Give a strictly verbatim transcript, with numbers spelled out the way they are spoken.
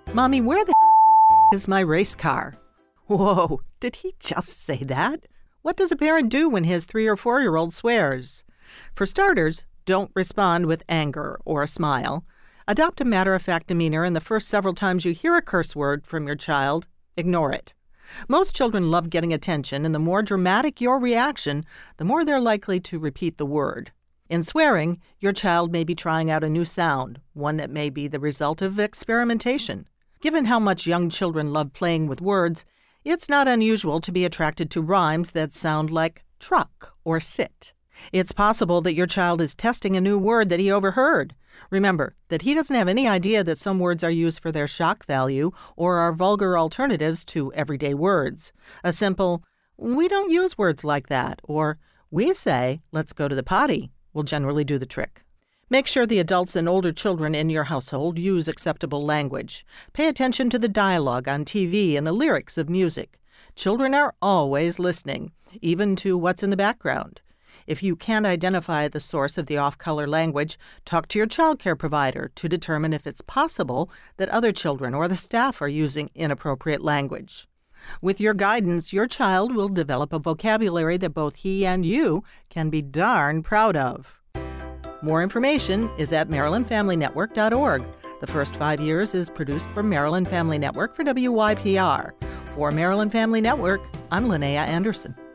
Mommy, where the is my race car? Whoa, did he just say that? What does a parent do when his three or four-year-old swears? For starters, don't respond with anger or a smile. Adopt a matter-of-fact demeanor, and the first several times you hear a curse word from your child, ignore it. Most children love getting attention, and the more dramatic your reaction, the more they're likely to repeat the word. In swearing, your child may be trying out a new sound, one that may be the result of experimentation. Given how much young children love playing with words, it's not unusual to be attracted to rhymes that sound like truck or sit. It's possible that your child is testing a new word that he overheard. Remember that he doesn't have any idea that some words are used for their shock value or are vulgar alternatives to everyday words. A simple, "We don't use words like that," or "We say, let's go to the potty," will generally do the trick. Make sure the adults and older children in your household use acceptable language. Pay attention to the dialogue on T V and the lyrics of music. Children are always listening, even to what's in the background. If you can't identify the source of the off-color language, talk to your child care provider to determine if it's possible that other children or the staff are using inappropriate language. With your guidance, your child will develop a vocabulary that both he and you can be darn proud of. More information is at maryland family network dot org. The First Five Years is produced for Maryland Family Network for W Y P R. For Maryland Family Network, I'm Linnea Anderson.